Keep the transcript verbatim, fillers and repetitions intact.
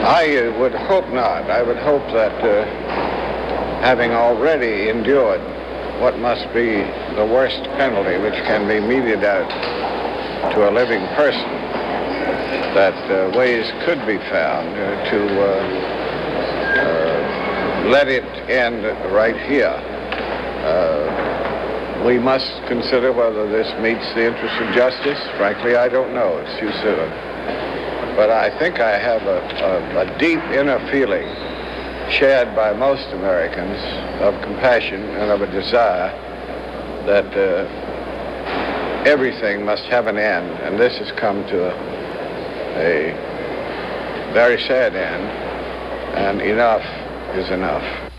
I uh, would hope not. I would hope that uh, having already endured what must be the worst penalty which can be meted out to a living person, that uh, ways could be found uh, to uh, uh, let it end right here. Uh, we must consider whether this meets the interest of justice. Frankly, I don't know. It's too soon. But I think I have a, a, a deep inner feeling shared by most Americans of compassion and of a desire that uh, everything must have an end, and this has come to a, a very sad end, and enough is enough.